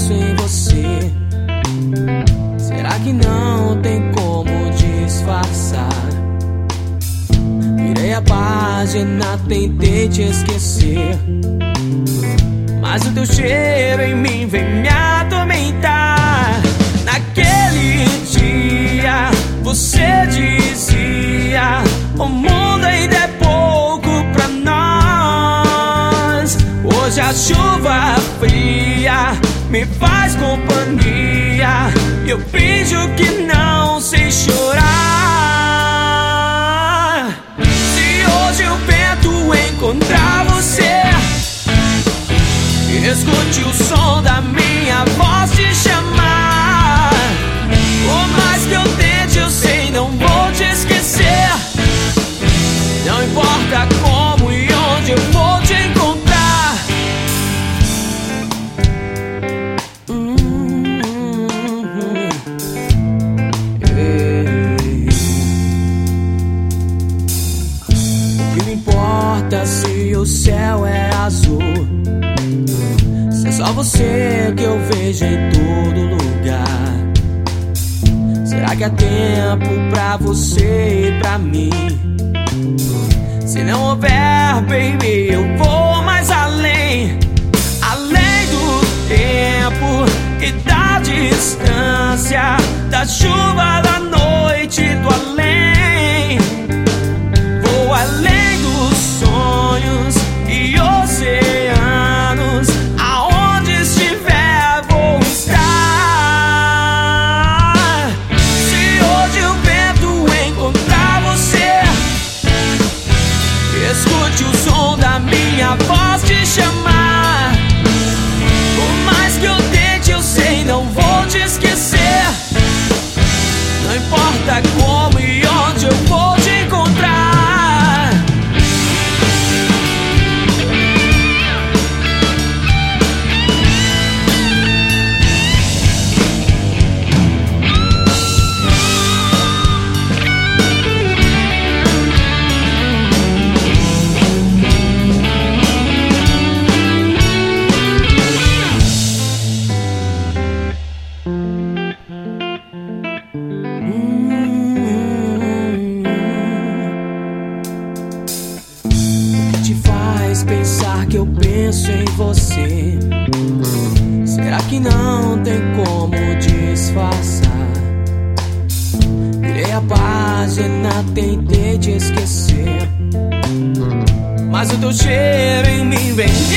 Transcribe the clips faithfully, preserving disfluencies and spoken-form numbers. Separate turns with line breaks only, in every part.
penso em você. Será que não tem como disfarçar? Virei a página, tentei te esquecer, mas o teu cheiro em mim vem me atormentar. Naquele dia você dizia: o mundo ainda é pouco pra nós. Hoje a chuva fria me faz companhia, eu finjo que não sei chorar. Se hoje o vento encontrar você, escute o som da minha voz te chamar. Por mais que eu tente, eu sei, não vou te esquecer. Não importa como e onde eu vou te encontrar. Hum, ei. O que me importa se o céu é azul, se é só você que eu vejo em todo lugar? Será que há tempo pra você e pra mim? Se não houver, baby, eu vou mais além. Além do tempo e da distância, da chuva, da noite, do além. Vou além dos sonhos e oceanos. Aonde estiver, vou estar. Se hoje o vento encontrar você, escute o som da minha voz te chamar. Por mais que eu tente, eu sei, não vou te esquecer. Não importa como e onde eu vou te encontrar. Pensar que eu penso em você, será que não tem como disfarçar? Virei a página, tentei te esquecer, mas o teu cheiro em mim vem me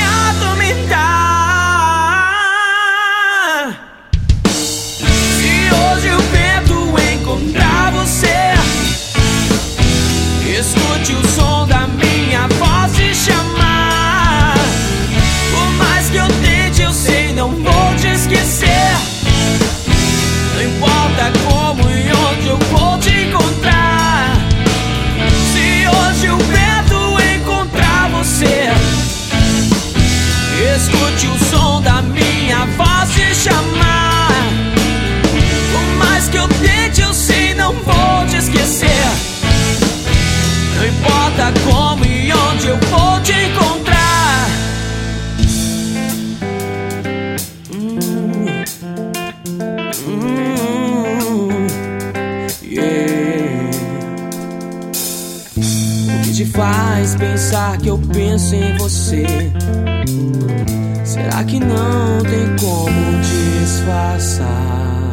atormentar. Se hoje o vento encontrar você, escute o som da minha voz te chamar. Não vou te esquecer. Não importa como e onde eu vou te encontrar. Se hoje o vento encontrar você, escute o som da minha voz te chamar. Por mais que eu tente, eu sei, não vou te esquecer. Não importa como e onde eu vou te encontrar. Te faz pensar que eu penso em você, será que não tem como disfarçar?